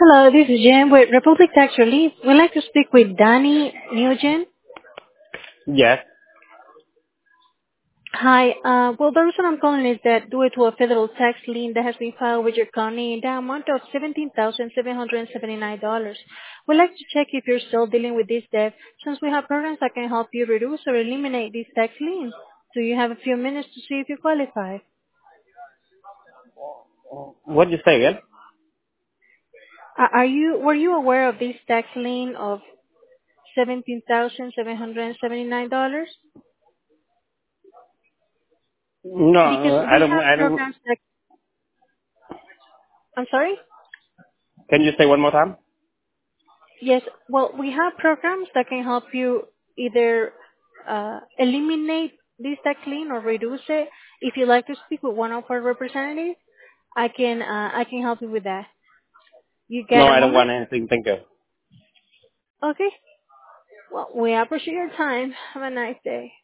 Hello, this is Jen with Republic Tax Relief. We'd like to speak with Danny Nugent. Yes. Hi. Well, the reason I'm calling is that due to a federal tax lien that has been filed with your county in the amount of $17,779, we'd like to check if you're still dealing with this debt since we have programs that can help you reduce or eliminate this tax lien. Do you have a few minutes to see if you qualify? What did you say again? Were you aware of this tax lien of $17,779? No, Because I we don't. have I don't. programs that, I'm sorry? Can you say one more time? Yes, well, we have programs that can help you either eliminate this tax lien or reduce it. If you'd like to speak with one of our representatives, I can help you with that. You No, get a I don't want moment? anything. Thank you. Okay. Well, we appreciate your time. Have a nice day.